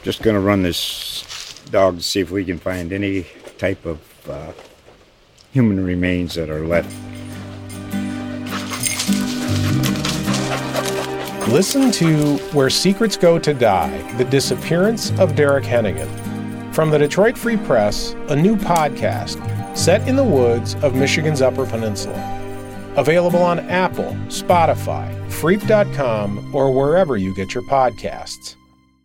Just going to run this dog to see if we can find any type of human remains that are left. Listen to Where Secrets Go to Die, The Disappearance of Derek Hennigan. From the Detroit Free Press, a new podcast set in the woods of Michigan's Upper Peninsula. Available on Apple, Spotify, Freep.com, or wherever you get your podcasts.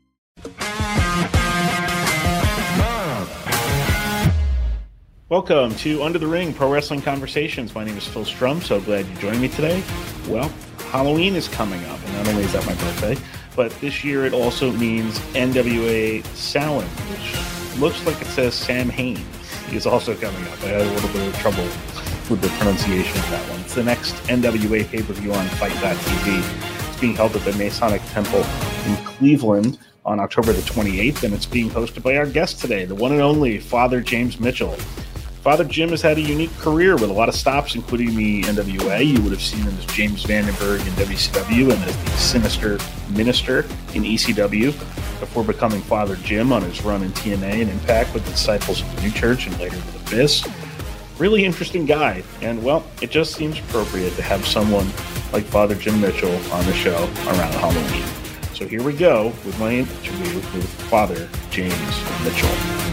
Welcome to Under the Ring Pro Wrestling Conversations. My name is Phil Strum. So glad you joined me today. Well, Halloween is coming up, and not only is that my birthday, but this year it also means NWA Samhain, which looks like it says Sam Hain is also coming up. I had a little bit of trouble with the pronunciation of that one. It's the next NWA pay-per-view on Fight.tv. It's being held at the Masonic Temple in Cleveland on October the 28th, and it's being hosted by our guest today, the one and only Father James Mitchell. Father Jim has had a unique career with a lot of stops, including the NWA. You would have seen him as James Vandenberg in WCW and as the Sinister Minister in ECW before becoming Father Jim on his run in TNA and Impact with the Disciples of the New Church and later with Abyss. Really interesting guy, and well, it just seems appropriate to have someone like Father Jim Mitchell on the show around Halloween. So here we go with my interview with Father James Mitchell.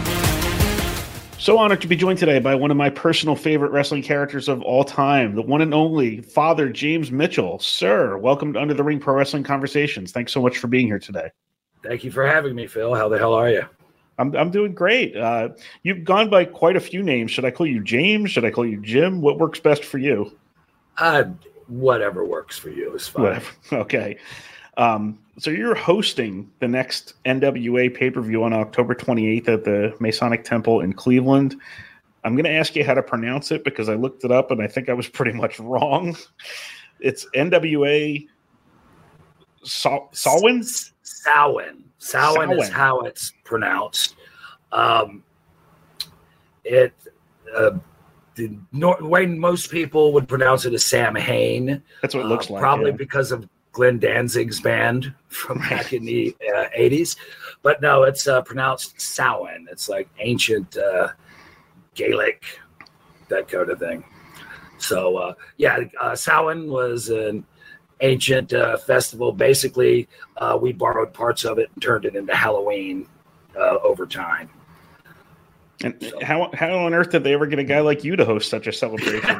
So honored to be joined today by one of my personal favorite wrestling characters of all time, the one and only Father James Mitchell. Sir, welcome to Under the Ring Pro Wrestling Conversations. Thanks so much for being here today. Thank you for having me, Phil. How the hell are you? I'm doing great. You've gone by quite a few names. Should I call you James? Should I call you Jim? What works best for you? Whatever works for you is fine. Whatever. Okay. So you're hosting the next NWA pay-per-view on October 28th at the Masonic Temple in Cleveland. I'm going to ask you how to pronounce it because I looked it up and I think I was pretty much wrong. It's NWA Samhain? Samhain is how it's pronounced. The way most people would pronounce it is Sam Hain. That's what it looks like. Probably because of Glenn Danzig's band from back in the 80s. But no, it's pronounced Samhain. It's like ancient Gaelic, that kind of thing. So, Samhain was an ancient festival. Basically, we borrowed parts of it and turned it into Halloween over time. And so, how on earth did they ever get a guy like you to host such a celebration?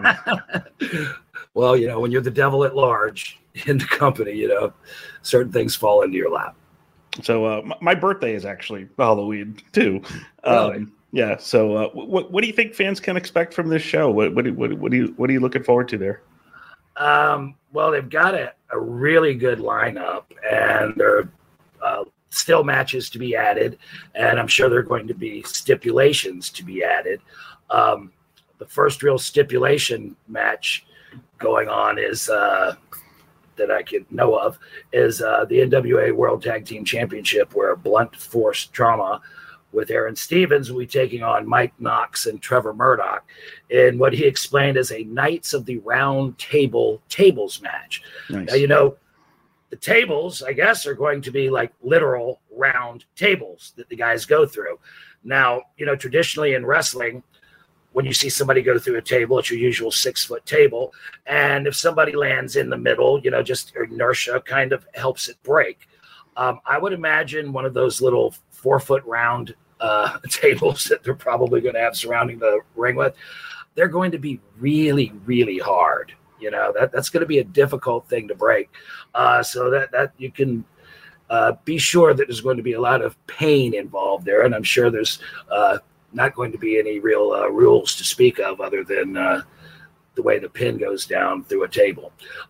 Well, when you're the devil at large in the company, certain things fall into your lap. So my birthday is actually Halloween too. Really? Yeah. So what do you think fans can expect from this show? What are you looking forward to there? Well, they've got a really good lineup, and there are still matches to be added, and I'm sure there are going to be stipulations to be added. The first real stipulation match going on is that I can know of is the NWA World Tag Team Championship, where Blunt Force Trauma with Aaron Stevens will be taking on Mike Knox and Trevor Murdoch in what he explained as a Knights of the Round Table tables match. Nice. Now, the tables, I guess, are going to be like literal round tables that the guys go through. Now, traditionally in wrestling, when you see somebody go through a table, it's your usual 6-foot table. And if somebody lands in the middle, just inertia kind of helps it break. I would imagine one of those little 4-foot round tables that they're probably going to have surrounding the ring with, they're going to be really, really hard. That's going to be a difficult thing to break. So that you can be sure that there's going to be a lot of pain involved there. And I'm sure there's not going to be any real rules to speak of other than the way the pin goes down through a table.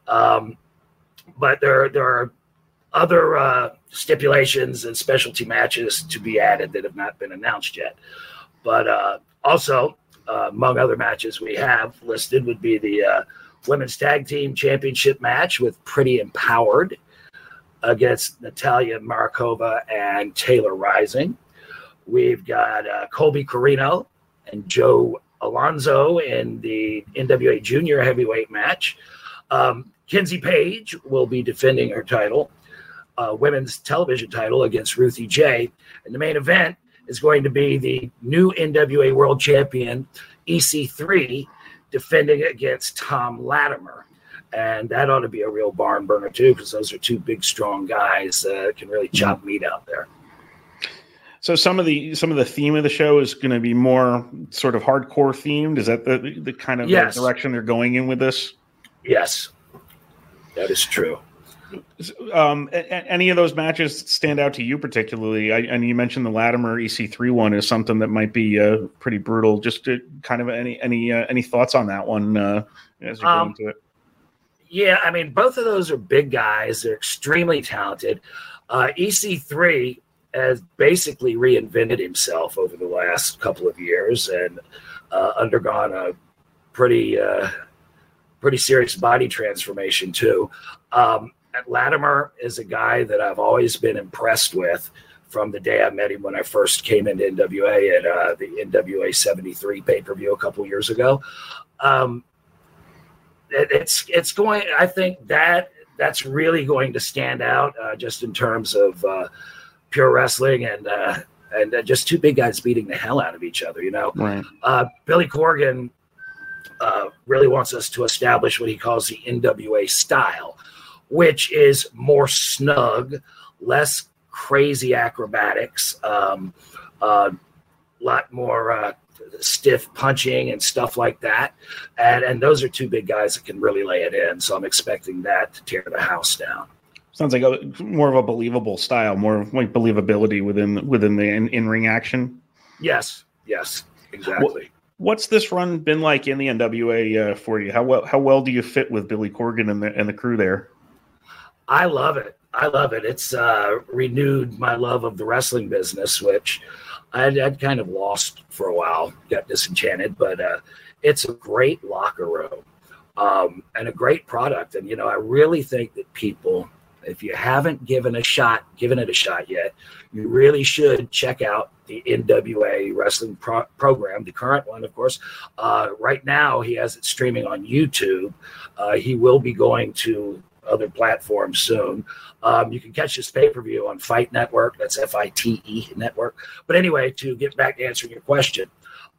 But there are other stipulations and specialty matches to be added that have not been announced yet. But also, among other matches we have listed would be the Women's Tag Team Championship match with Pretty Empowered against Natalia Markova and Taylor Rising. We've got Colby Corino and Joe Alonzo in the NWA Junior Heavyweight match. Kenzie Page will be defending her title women's television title against Ruthie J. And the main event is going to be the new NWA World Champion, EC3, defending against Tom Latimer. And that ought to be a real barn burner, too, because those are two big, strong guys that can really chop meat out there. So some of the theme of the show is going to be more sort of hardcore themed. Is that the kind of direction they're going in with this? Yes, that is true. Any of those matches stand out to you particularly? And you mentioned the Latimer EC3 one is something that might be pretty brutal. Just to kind of any thoughts on that one as you're going into it? Yeah, I mean, both of those are big guys. They're extremely talented. EC3 has basically reinvented himself over the last couple of years and undergone a pretty serious body transformation too. Latimer is a guy that I've always been impressed with from the day I met him when I first came into NWA at the NWA 73 pay-per-view a couple years ago. It's going. I think that's really going to stand out just in terms of pure wrestling and just two big guys beating the hell out of each other. You know, right. Billy Corgan really wants us to establish what he calls the NWA style, which is more snug, less crazy acrobatics, lot more stiff punching and stuff like that. And those are two big guys that can really lay it in. So I'm expecting that to tear the house down. Sounds like more of a believable style, more like believability within the in-ring action. Yes, exactly. What's this run been like in the NWA for you? How well do you fit with Billy Corgan and the crew there? I love it. It's renewed my love of the wrestling business, which I'd kind of lost for a while, got disenchanted, but it's a great locker room and a great product. And, you know, I really think that people, if you haven't given it a shot yet, you really should check out the NWA wrestling program, the current one, of course. Right now, he has it streaming on YouTube. He will be going to other platforms soon. You can catch this pay-per-view on Fight Network. That's FITE Network. But anyway, to get back to answering your question,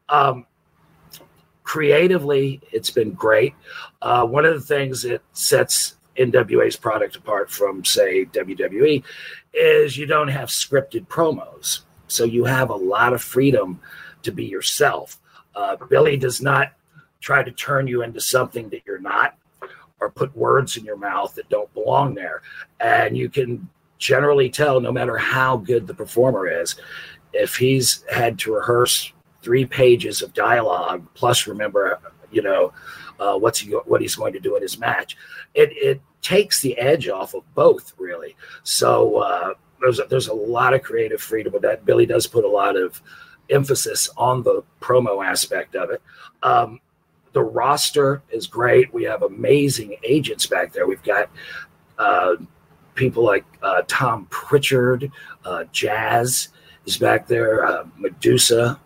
creatively, it's been great. One of the things that sets NWA's product apart from, say, WWE is you don't have scripted promos. So you have a lot of freedom to be yourself. Billy does not try to turn you into something that you're not, or put words in your mouth that don't belong there. And you can generally tell, no matter how good the performer is, if he's had to rehearse 3 pages of dialogue, plus remember, you know, what he's going to do in his match, it takes the edge off of both, really. So there's a lot of creative freedom with that. Billy does put a lot of emphasis on the promo aspect of it. The roster is great. We have amazing agents back there. We've got people like Tom Pritchard, Jazz is back there, Medusa.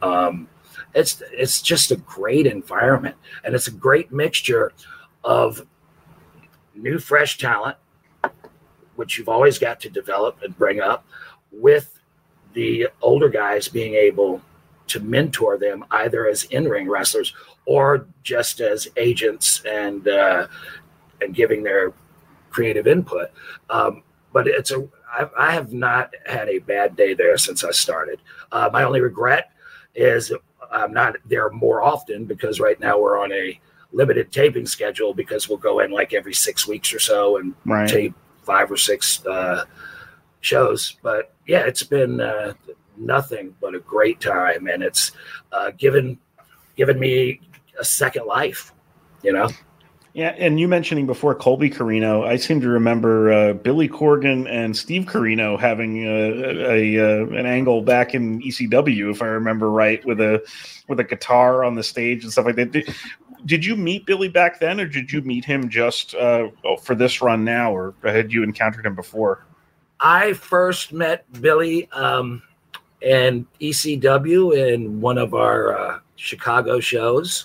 It's just a great environment, and it's a great mixture of new, fresh talent, which you've always got to develop and bring up, with the older guys being able to mentor them either as in-ring wrestlers or just as agents and giving their creative input. But I have not had a bad day there since I started. My only regret is I'm not there more often, because right now we're on a limited taping schedule, because we'll go in like every 6 weeks or so and tape 5 or 6 shows. But yeah, it's been nothing but a great time, and it's given me a second life, you know. Yeah, and you mentioning before Colby Corino, I seem to remember Billy Corgan and Steve Corino having an angle back in ECW, if I remember right, with a guitar on the stage and stuff like that. Did you meet Billy back then, or did you meet him just for this run now, or had you encountered him before? I first met Billy in ECW in one of our Chicago shows.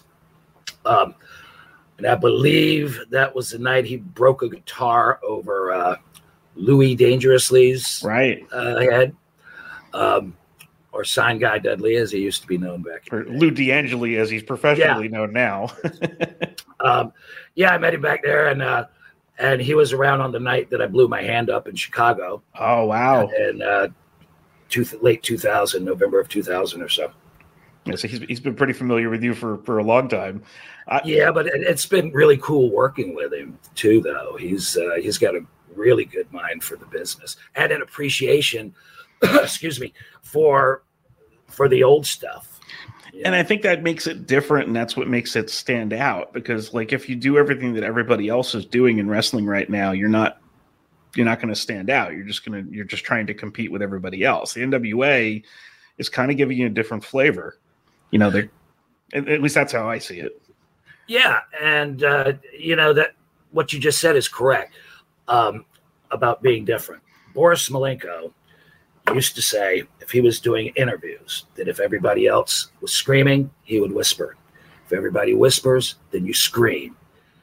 And I believe that was the night he broke a guitar over Louis Dangerously's Right. head, or Sign Guy Dudley, as he used to be known back. Or Lou D'Angeli, as he's professionally known now. Yeah, I met him back there, and he was around on the night that I blew my hand up in Chicago. Oh, wow. In late 2000, November of 2000 or so. Yeah, so he's been pretty familiar with you for a long time. Yeah, but it's been really cool working with him too, though. He's got a really good mind for the business and an appreciation, excuse me, for the old stuff. And I think that makes it different, and that's what makes it stand out. Because, like, if you do everything that everybody else is doing in wrestling right now, you're not going to stand out. You're just trying to compete with everybody else. The NWA is kind of giving you a different flavor. You know, at least that's how I see it. Yeah, and that what you just said is correct about being different. Boris Malenko used to say, if he was doing interviews, that if everybody else was screaming, he would whisper. If everybody whispers, then you scream.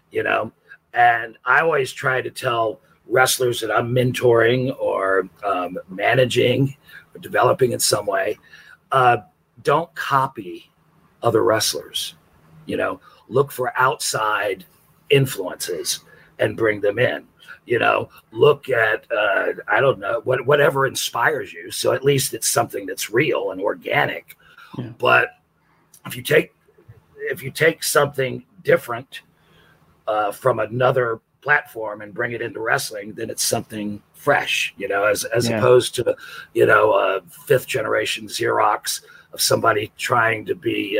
And I always try to tell wrestlers that I'm mentoring or managing or developing in some way, don't copy other wrestlers. Look for outside influences and bring them in. Look at I don't know, whatever inspires you. So at least it's something that's real and organic. Yeah. But if you take something different from another platform and bring it into wrestling, then it's something fresh. As opposed to fifth generation Xerox of somebody trying to be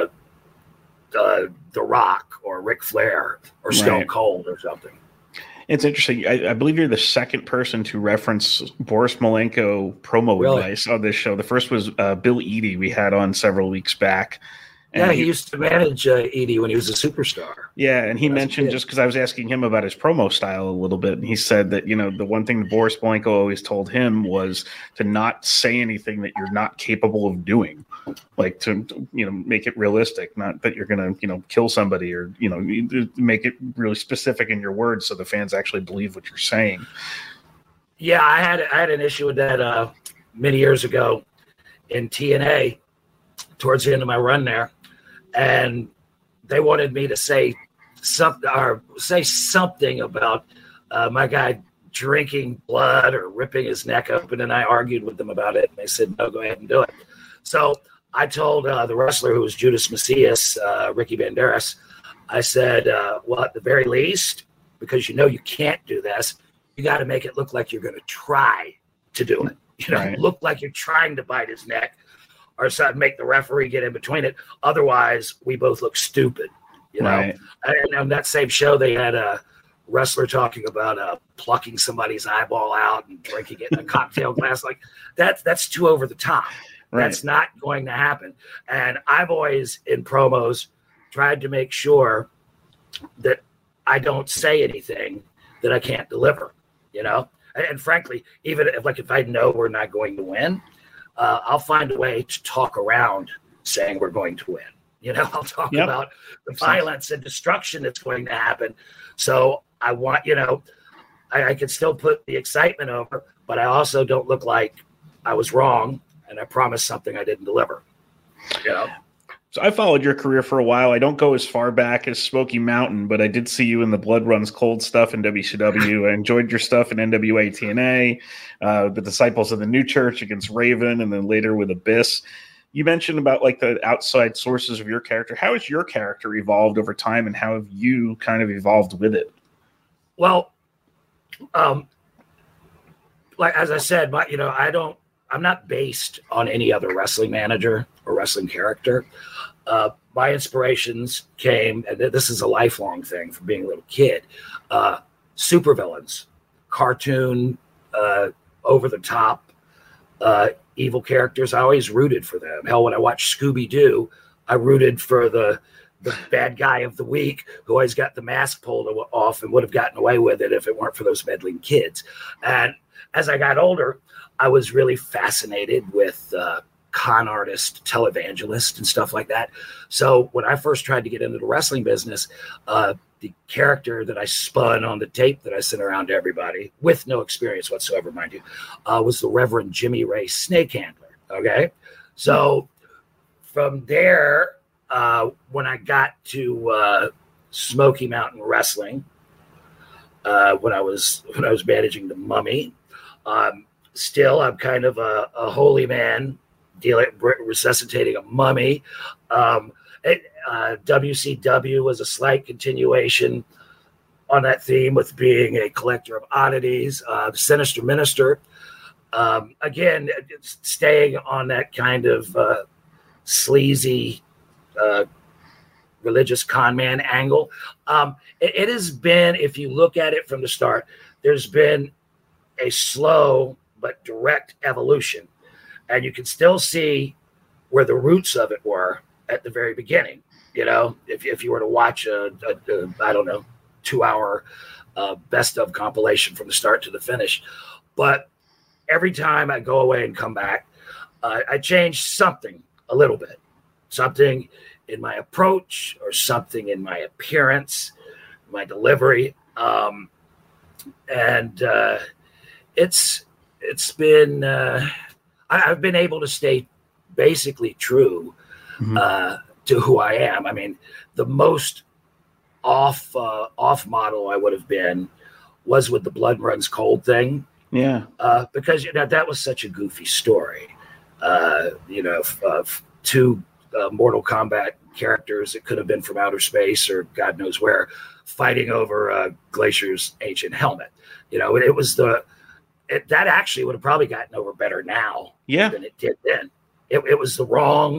The Rock or Ric Flair or Stone Cold or something. It's interesting. I believe you're the second person to reference Boris Malenko promo advice on this show. The first was Bill Eadie we had on several weeks back. And he used to manage Eadie when he was a superstar. Yeah, and he mentioned, just because I was asking him about his promo style a little bit, and he said that, the one thing that Boris Malenko always told him was to not say anything that you're not capable of doing. Like to make it realistic, not that you're going to, kill somebody or, make it really specific in your words so the fans actually believe what you're saying. Yeah, I had an issue with that many years ago in TNA towards the end of my run there. And they wanted me to say something about my guy drinking blood or ripping his neck open. And I argued with them about it. And they said, no, go ahead and do it. So I told the wrestler who was Judas Macias, Ricky Banderas, I said, well, at the very least, because you can't do this, you got to make it look like you're going to try to do it. Look like you're trying to bite his neck or something, make the referee get in between it. Otherwise, we both look stupid. And on that same show, they had a wrestler talking about plucking somebody's eyeball out and drinking it in a cocktail glass. Like that's too over the top. Right. That's not going to happen. And I've always, in promos, tried to make sure that I don't say anything that I can't deliver, And frankly, even if I know we're not going to win, I'll find a way to talk around saying we're going to win. I'll talk about the violence and destruction that's going to happen. So I want, I can still put the excitement over, but I also don't look like I was wrong and I promised something I didn't deliver. So I followed your career for a while. I don't go as far back as Smoky Mountain, but I did see you in the Blood Runs Cold stuff in WCW. I enjoyed your stuff in NWA TNA, the Disciples of the New Church against Raven, and then later with Abyss. You mentioned about like the outside sources of your character. How has your character evolved over time, and how have you kind of evolved with it? Well, like as I said, I'm not based on any other wrestling manager or wrestling character. My inspirations came, and this is a lifelong thing from being a little kid, supervillains, cartoon, over the top, evil characters. I always rooted for them. Hell, when I watched Scooby-Doo, I rooted for the bad guy of the week who always got the mask pulled off and would have gotten away with it if it weren't for those meddling kids. And as I got older, I was really fascinated with con artist, televangelist, and stuff like that. So when I first tried to get into the wrestling business, the the character that I spun on the tape that I sent around to everybody with no experience whatsoever, mind you, was the Reverend Jimmy Ray Snake Handler. Okay. So from there, when I got to Smoky Mountain Wrestling, when I was managing the Mummy, still I'm kind of a holy man, resuscitating a mummy. WCW was a slight continuation on that theme with being a collector of oddities. Sinister Minister, again, staying on that kind of sleazy religious con man angle. It has been, if you look at it from the start, there's been a slow but direct evolution. And you can still see where the roots of it were at the very beginning. You know, if you were to watch a I don't know, 2-hour best of compilation from the start to the finish. But every time I go away and come back, I change something a little bit, something in my approach or something in my appearance, my delivery. It's been, I've been able to stay basically true to who I am. I mean, the most off model I would have been was with the Blood Runs Cold thing. Yeah. Because, you know, that was such a goofy story. You know, two Mortal Kombat characters that could have been from outer space or God knows where, fighting over Glacier's ancient helmet. You know, it was that actually would have probably gotten over better now than it did then. It was the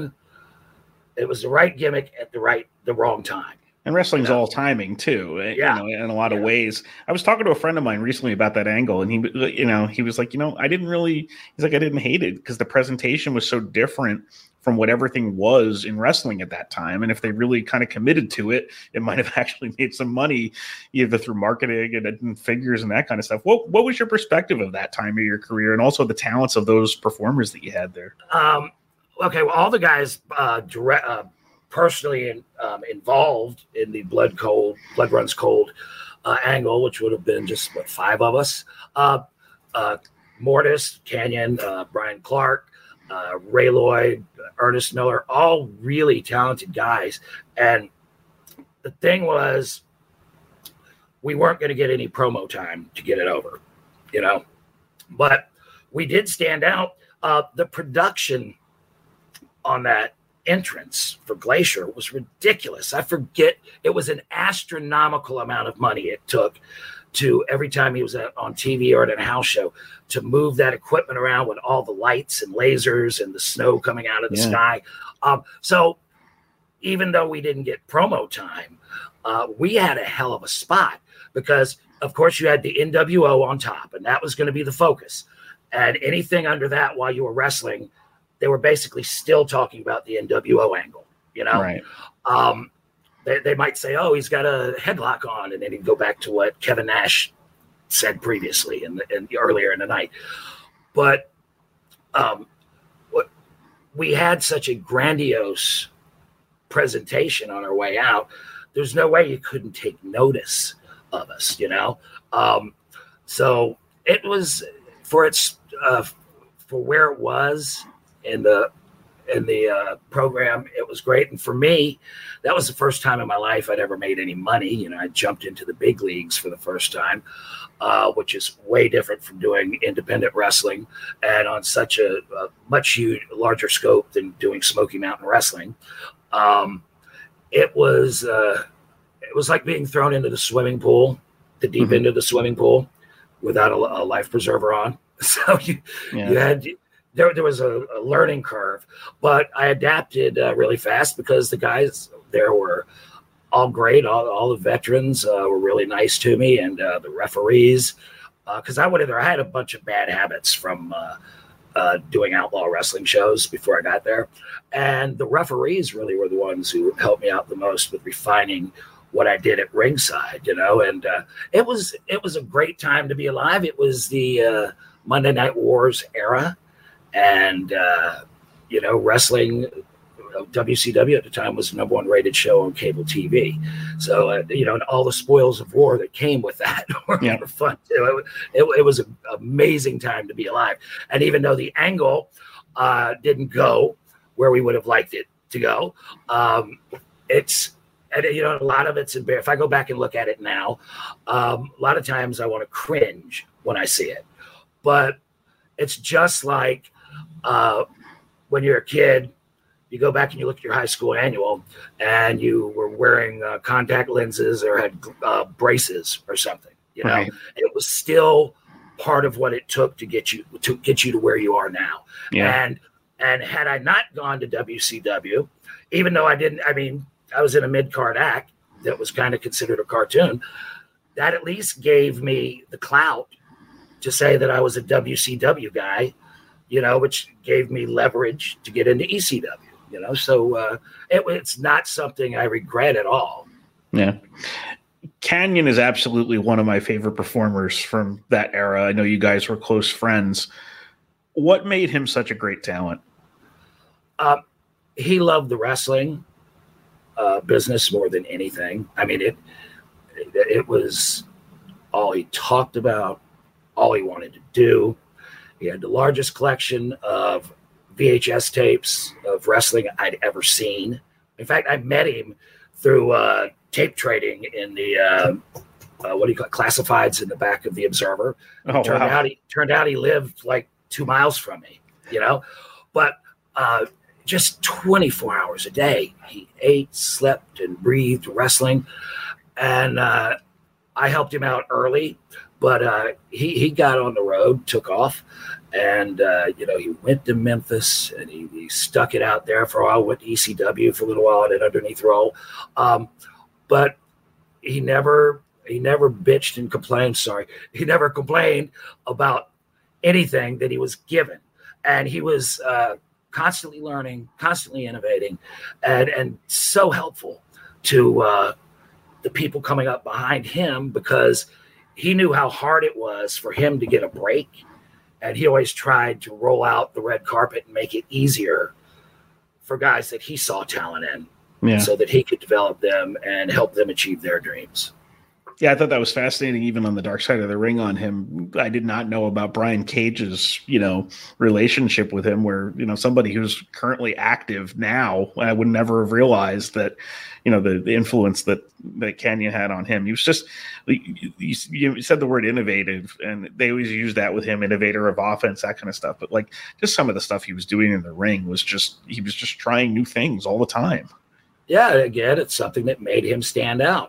right gimmick at the wrong time. And wrestling's all timing too, you know, in a lot of ways. I was talking to a friend of mine recently about that angle, and he was like, I didn't hate it because the presentation was so different from what everything was in wrestling at that time. And if they really kind of committed to it, it might have actually made some money, either through marketing and figures and that kind of stuff. What was your perspective of that time of your career, and also the talents of those performers that you had there? Okay, well, all the guys personally involved in the Blood Runs Cold angle, which would have been just 5 of us. Mortis, Canyon, Brian Clark, Ray Lloyd, Ernest Miller, all really talented guys. And the thing was, we weren't going to get any promo time to get it over, you know. But we did stand out. The production on that entrance for Glacier was ridiculous. I forget, it was an astronomical amount of money it took to, every time he was on TV or at a house show, to move that equipment around with all the lights and lasers and the snow coming out of the sky. So even though we didn't get promo time, we had a hell of a spot because, of course, you had the NWO on top, and that was going to be the focus. And anything under that while you were wrestling, they were basically still talking about the NWO angle, you know? Right. They might say, oh, he's got a headlock on, and then he'd go back to what Kevin Nash said previously earlier in the night. But we had such a grandiose presentation on our way out. There's no way you couldn't take notice of us, you know? So it was for where it was in the program, it was great. And for me, that was the first time in my life I'd ever made any money. You know, I jumped into the big leagues for the first time, which is way different from doing independent wrestling and on such a much larger scope than doing Smoky Mountain Wrestling. It was like being thrown into the swimming pool, the deep end of the swimming pool, without a life preserver on. So you had. There was a learning curve, but I adapted really fast because the guys there were all great. All the veterans were really nice to me, and the referees, because I had a bunch of bad habits from doing outlaw wrestling shows before I got there, and the referees really were the ones who helped me out the most with refining what I did at ringside, you know. And it was a great time to be alive. It was the Monday Night Wars era. And, you know, wrestling WCW at the time was the number one rated show on cable TV. So, and all the spoils of war that came with that were fun too. It was an amazing time to be alive. And even though the angle didn't go where we would have liked it to go, a lot of it's embarrassing. If I go back and look at it now, a lot of times I want to cringe when I see it. But it's just like when you're a kid, you go back and you look at your high school annual and you were wearing contact lenses or had braces or something. Right. It was still part of what it took to get you to where you are now. Yeah. And had I not gone to WCW, even though I was in a mid-card act that was kind of considered a cartoon, that at least gave me the clout to say that I was a WCW guy, which gave me leverage to get into ECW, so it's not something I regret at all. Yeah. Kanyon is absolutely one of my favorite performers from that era. I know you guys were close friends. What made him such a great talent? He loved the wrestling business more than anything. I mean, it was all he talked about, all he wanted to do. He had the largest collection of VHS tapes of wrestling I'd ever seen. In fact, I met him through tape trading in the classifieds in the back of the Observer. Turned out he lived like 2 miles from me, but just 24 hours a day. He ate, slept, and breathed wrestling. And I helped him out early, but he got on the road, took off, and he went to Memphis and he stuck it out there for a while, went to ECW for a little while, did underneath role. But he never bitched and complained. Sorry. He never complained about anything that he was given. And he was constantly learning, constantly innovating, and so helpful to the people coming up behind him, because he knew how hard it was for him to get a break. And he always tried to roll out the red carpet and make it easier for guys that he saw talent in, so that he could develop them and help them achieve their dreams. Yeah, I thought that was fascinating, even on the dark side of the ring on him. I did not know about Brian Cage's, relationship with him, where, somebody who's currently active now, I would never have realized that, the influence that Kanyon had on him. He was just, you said the word innovative, and they always use that with him, innovator of offense, that kind of stuff. But like, just some of the stuff he was doing in the ring he was just trying new things all the time. Yeah, again, it's something that made him stand out.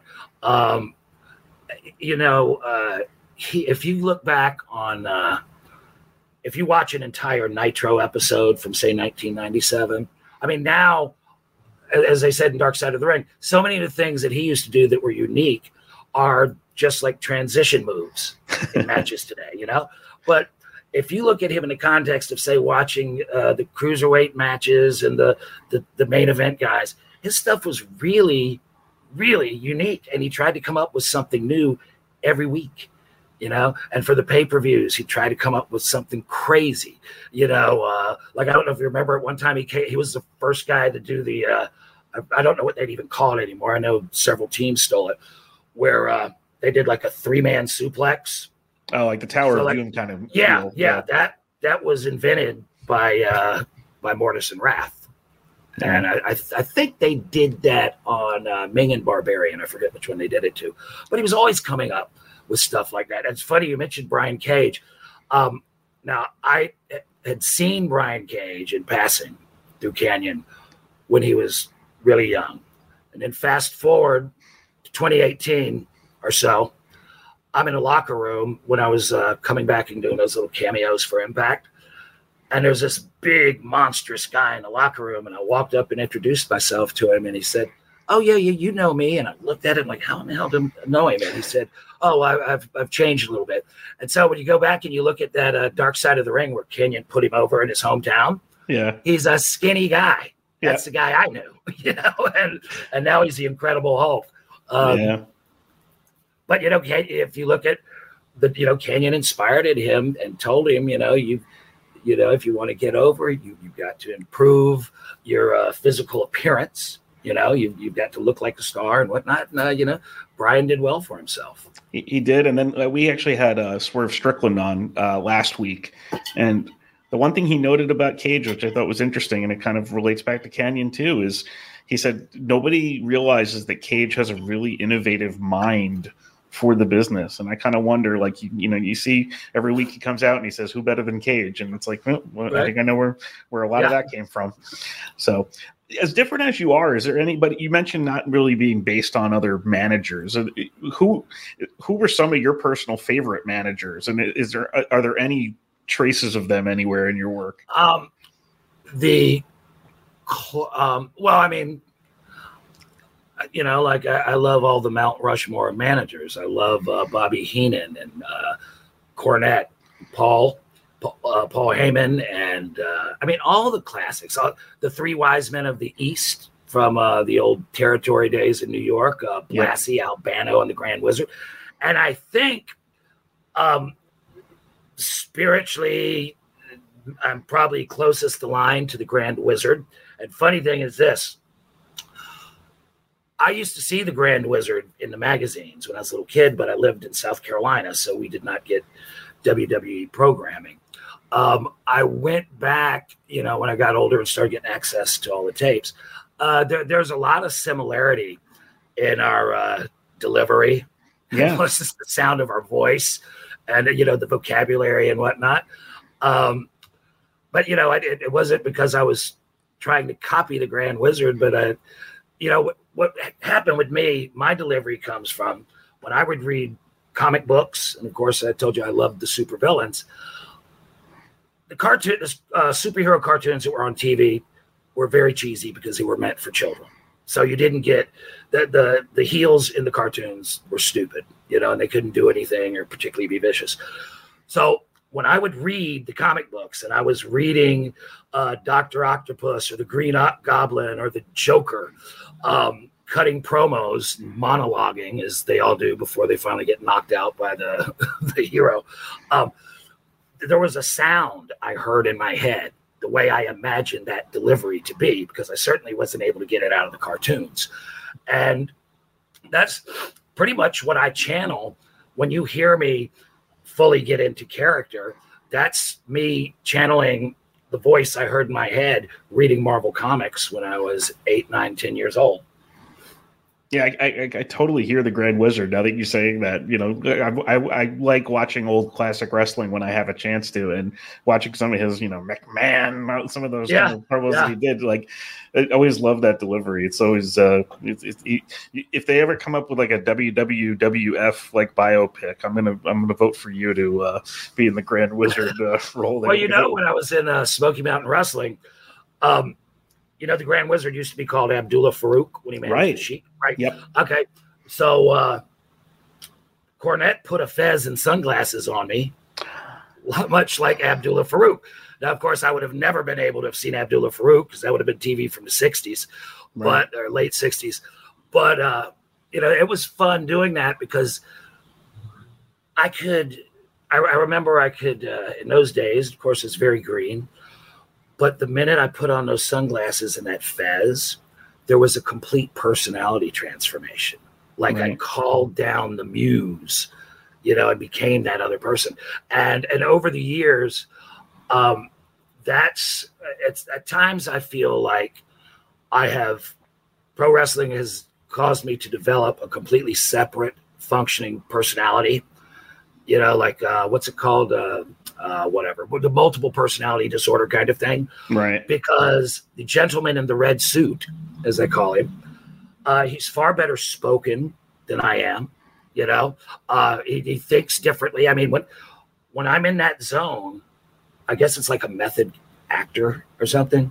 If you look back on, if you watch an entire Nitro episode from, say, 1997, I mean, now, as I said in Dark Side of the Ring, so many of the things that he used to do that were unique are just like transition moves in matches today, But if you look at him in the context of, say, watching the cruiserweight matches and the main event guys, his stuff was really, really unique. And he tried to come up with something new every week, and for the pay-per-views, he tried to come up with something crazy, like, I don't know if you remember at one time he was the first guy to do the, I don't know what they'd even call it anymore. I know several teams stole it, where they did like a 3-man suplex. Oh, like the Tower of Doom kind of. Yeah. That was invented by Mortis and Wrath. And I think they did that on Ming and Barbarian. I forget which one they did it to. But he was always coming up with stuff like that. It's funny you mentioned Brian Cage. Now, I had seen Brian Cage in passing through Kanyon when he was really young. And then fast forward to 2018 or so, I'm in a locker room when I was coming back and doing those little cameos for Impact. And there's this big, monstrous guy in the locker room. And I walked up and introduced myself to him. And he said, "Oh, yeah, you know me." And I looked at him like, how in the hell do I know him? And he said, "Oh, I've changed a little bit." And so when you go back and you look at that Dark Side of the Ring where Kanyon put him over in his hometown, he's a skinny guy. That's the guy I knew, and now he's the Incredible Hulk. But, if you look at Kanyon inspired him and told him, You know, if you want to get over, you've got to improve your physical appearance. You know, you've got to look like a star and whatnot. And, you know, Brian did well for himself. He did. And then we actually had Swerve Strickland on last week. And the one thing he noted about Cage, which I thought was interesting, and it kind of relates back to Canyon too, is he said nobody realizes that Cage has a really innovative mind for the business. And I kind of wonder, like, you know, you see every week he comes out and he says, who better than Cage? And it's like, well, right. I think I know where a lot of that came from. So as different as you are, is there anybody, you mentioned not really being based on other managers. Who were some of your personal favorite managers? And are there any traces of them anywhere in your work? Well, I mean, you know, like I love all the Mount Rushmore of managers. I love Bobby Heenan and Cornette, Paul Heyman, and I mean all the classics. The Three Wise Men of the East from the old territory days in New York, Blassie, Albano, and the Grand Wizard. And I think spiritually, I'm probably closest the line to the Grand Wizard. And funny thing is this. I used to see the Grand Wizard in the magazines when I was a little kid, but I lived in South Carolina, so we did not get WWE programming. I went back, you know, when I got older and started getting access to all the tapes. There's a lot of similarity in our delivery. Yeah. Plus the sound of our voice and, you know, the vocabulary and whatnot. But, you know, it wasn't because I was trying to copy the Grand Wizard, but, you know, what happened with me, my delivery comes from when I would read comic books. And of course, I told you I loved the supervillains. The superhero cartoons that were on TV were very cheesy because they were meant for children. So you didn't get the heels in the cartoons were stupid, you know, and they couldn't do anything or particularly be vicious. So when I would read the comic books and I was reading Dr. Octopus or the Green Goblin or the Joker, cutting promos, monologuing as they all do before they finally get knocked out by the hero. There was a sound I heard in my head, the way I imagined that delivery to be, because I certainly wasn't able to get it out of the cartoons. And that's pretty much what I channel when you hear me fully get into character. That's me channeling the voice I heard in my head reading Marvel Comics when I was 8, 9, 10 years old. Yeah, I totally hear the Grand Wizard now that you're saying that. You know, I like watching old classic wrestling when I have a chance to, and watching some of his, you know, McMahon, some of those kind of promos that he did. Like, I always love that delivery. It's always if they ever come up with like a WWF like biopic, I'm gonna vote for you to be in the Grand Wizard role. Well, you know, when I was in Smoky Mountain Wrestling, you know, the Grand Wizard used to be called Abdullah Farouk when he managed the Sheik, right? Yep. Okay. So Cornette put a fez and sunglasses on me, much like Abdullah Farouk. Now, of course, I would have never been able to have seen Abdullah Farouk because that would have been TV from the 60s, or late 60s. But, you know, it was fun doing that because I remember I could, in those days, of course, it's very green. But the minute I put on those sunglasses and that fez, there was a complete personality transformation. Like I called down the muse, you know, and became that other person. And over the years, it's at times I feel like pro wrestling has caused me to develop a completely separate functioning personality. You know, like what's it called? Whatever, the multiple personality disorder kind of thing. Right. Because the gentleman in the red suit, as they call him, he's far better spoken than I am. You know, he thinks differently. I mean, when I'm in that zone, I guess it's like a method actor or something.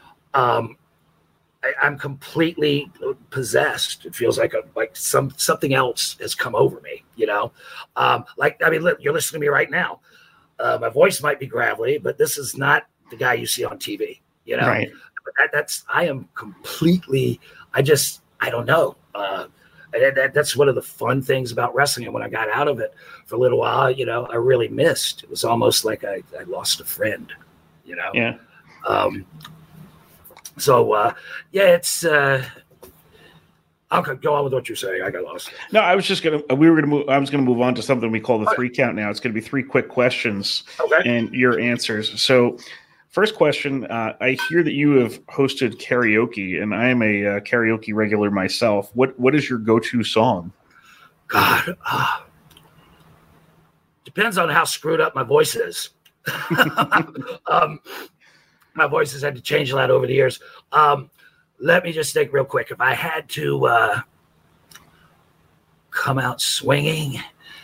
I'm completely possessed. It feels like something else has come over me, you know? Look, you're listening to me right now. My voice might be gravelly, but this is not the guy you see on TV, you know? Right. I am completely, I don't know. That's one of the fun things about wrestling. And when I got out of it for a little while, you know, I really missed. It was almost like I lost a friend. you know? Yeah. It's, okay, go on with what you're saying. I got lost. No, I was just I was gonna move on to something we call the 3 count now. It's gonna be 3 quick questions and your answers. So, first question, I hear that you have hosted karaoke, and I am a karaoke regular myself. What is your go-to song? God, depends on how screwed up my voice is. My voice has had to change a lot over the years. Let me just think real quick. If I had to come out swinging,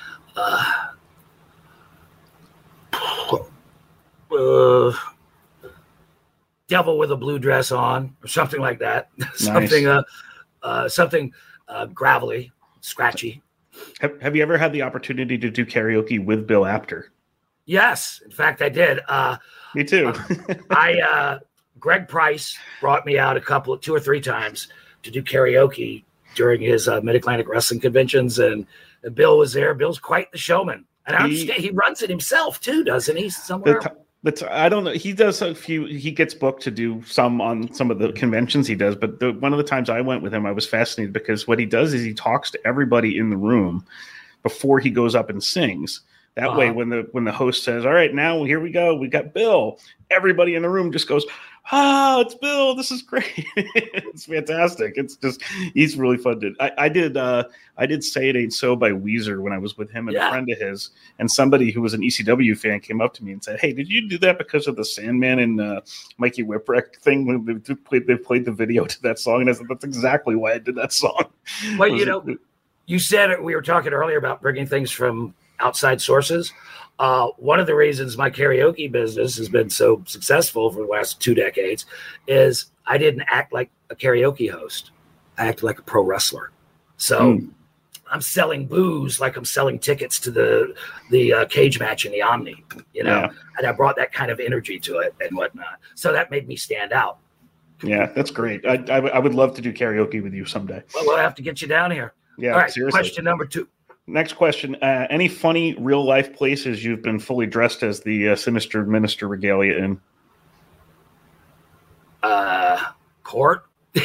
Devil with a Blue Dress On, or something like that. Nice. Something gravelly, scratchy. Have you ever had the opportunity to do karaoke with Bill Apter? Yes, in fact, I did. Me too. Greg Price brought me out 2 or 3 times to do karaoke during his Mid-Atlantic Wrestling conventions, and Bill was there. Bill's quite the showman, and I understand he runs it himself too, doesn't he? Somewhere. I don't know. He does a few. He gets booked to do some on some of the conventions he does. But one of the times I went with him, I was fascinated because what he does is he talks to everybody in the room before he goes up and sings. That way, when the host says, "All right, now here we go. We got Bill," everybody in the room just goes, "Ah, it's Bill. This is great. It's fantastic." It's just, he's really fun to. I did "Say It Ain't So" by Weezer when I was with him and a friend of his, and somebody who was an ECW fan came up to me and said, "Hey, did you do that because of the Sandman and Mikey Whipwreck thing when they played the video to that song?" And I said, "That's exactly why I did that song." Well, you said we were talking earlier about bringing things from outside sources. One of the reasons my karaoke business has been so successful for the last 2 decades is I didn't act like a karaoke host. I acted like a pro wrestler. So I'm selling booze like I'm selling tickets to the cage match in the Omni, and I brought that kind of energy to it and whatnot. So that made me stand out. Yeah, that's great. I would love to do karaoke with you someday. Well, we'll have to get you down here. Yeah, all right, seriously. Question number 2. Next question. Any funny real-life places you've been fully dressed as the Sinister Minister regalia in? Court.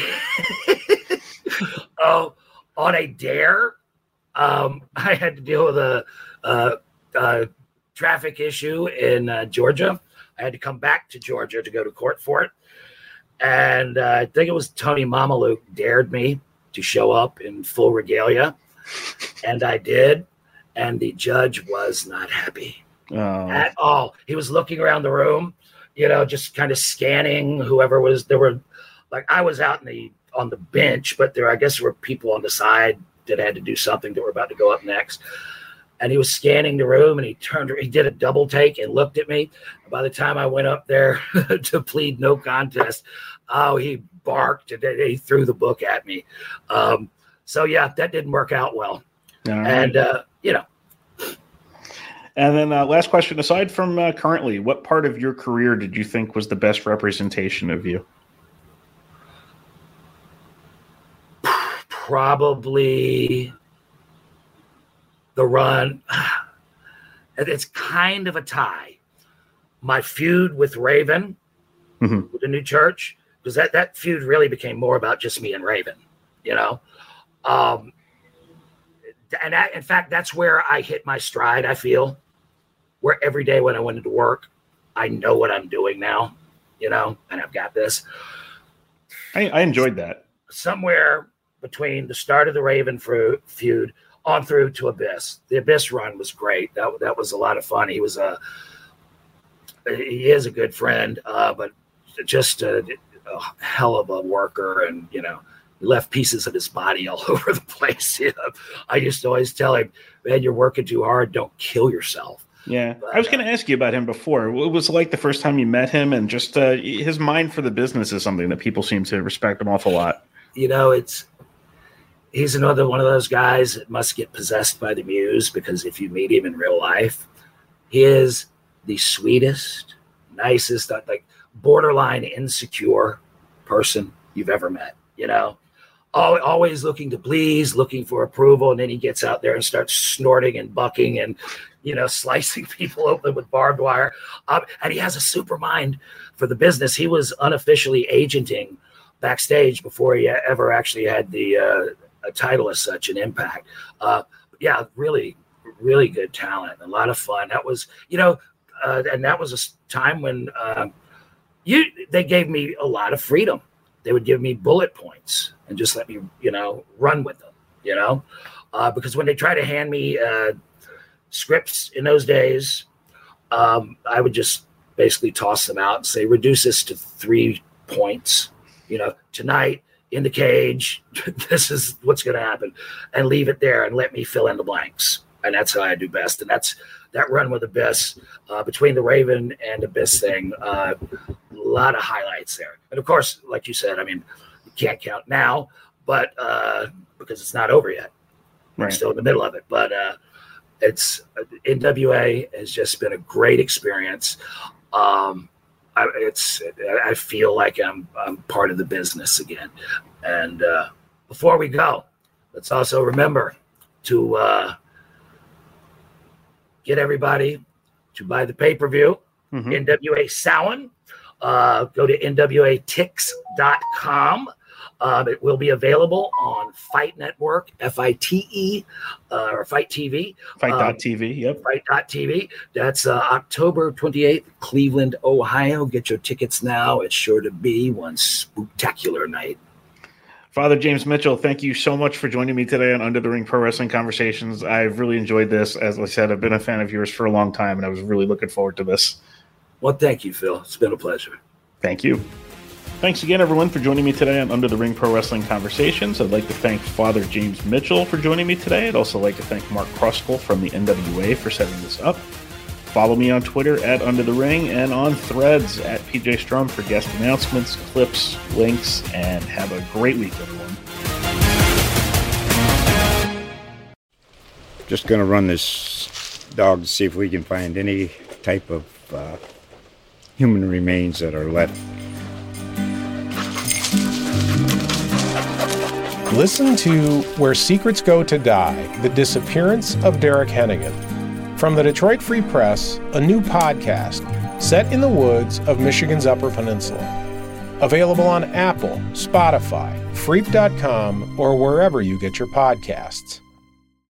On a dare, I had to deal with a traffic issue in Georgia. I had to come back to Georgia to go to court for it. And I think it was Tony Mamaluke dared me to show up in full regalia. And I did, and the judge was not happy at all. He was looking around the room, just kind of scanning whoever was there. Were like, I was out on the bench, but I guess there were people on the side that had to do something that were about to go up next. And he was scanning the room, and he did a double take and looked at me. By the time I went up there to plead no contest, he barked and he threw the book at me. So, that didn't work out well. Right. And, And then last question, aside from currently, what part of your career did you think was the best representation of you? Probably the run. It's kind of a tie. My feud with Raven, with the New Church, because that feud really became more about just me and Raven, And in fact, that's where I hit my stride, I feel, where every day when I went into work, I know what I'm doing now, and I've got this. I enjoyed that. Somewhere between the start of the Raven feud on through to Abyss. The Abyss run was great. That was a lot of fun. He is a good friend, but just a hell of a worker, and, left pieces of his body all over the place. I used to always tell him, "Man, you're working too hard. Don't kill yourself." Yeah, but, I was going to ask you about him before. What was it like the first time you met him, and just his mind for the business is something that people seem to respect an awful lot. He's another one of those guys that must get possessed by the muse, because if you meet him in real life, he is the sweetest, nicest, like borderline insecure person you've ever met. always looking to please, looking for approval, and then he gets out there and starts snorting and bucking and slicing people open with barbed wire. And he has a super mind for the business. He was unofficially agenting backstage before he ever actually had the a title as such, an Impact. Really, really good talent, a lot of fun. That was, and that was a time when they gave me a lot of freedom. They would give me bullet points and just let me, run with them, because when they try to hand me scripts in those days, I would just basically toss them out and say, reduce this to 3 points, tonight in the cage, this is what's going to happen, and leave it there and let me fill in the blanks. And that's how I do best. And that's that run with Abyss, between the Raven and Abyss thing. A lot of highlights there. And of course, like you said, you can't count now, but because it's not over yet. Right. I'm still in the middle of it. But it's NWA has just been a great experience. I feel like I'm part of the business again. And before we go, let's also remember to get everybody to buy the pay-per-view, NWA Samhain. Go to nwatix.com. It will be available on Fight Network, FITE, or Fight TV. Fight.tv, yep. Fight.tv. That's October 28th, Cleveland, Ohio. Get your tickets now. It's sure to be one spectacular night. Father James Mitchell, thank you so much for joining me today on Under the Ring Pro Wrestling Conversations. I've really enjoyed this. As I said, I've been a fan of yours for a long time, and I was really looking forward to this. Well, thank you, Phil. It's been a pleasure. Thank you. Thanks again, everyone, for joining me today on Under the Ring Pro Wrestling Conversations. I'd like to thank Father James Mitchell for joining me today. I'd also like to thank Mark Kruskal from the NWA for setting this up. Follow me on Twitter at Under the Ring and on Threads at PJ Strum for guest announcements, clips, links, and have a great week, everyone. Just going to run this dog to see if we can find any type of human remains that are left. Listen to Where Secrets Go to Die, The Disappearance of Derek Hennigan. From the Detroit Free Press, a new podcast set in the woods of Michigan's Upper Peninsula. Available on Apple, Spotify, Freep.com, or wherever you get your podcasts.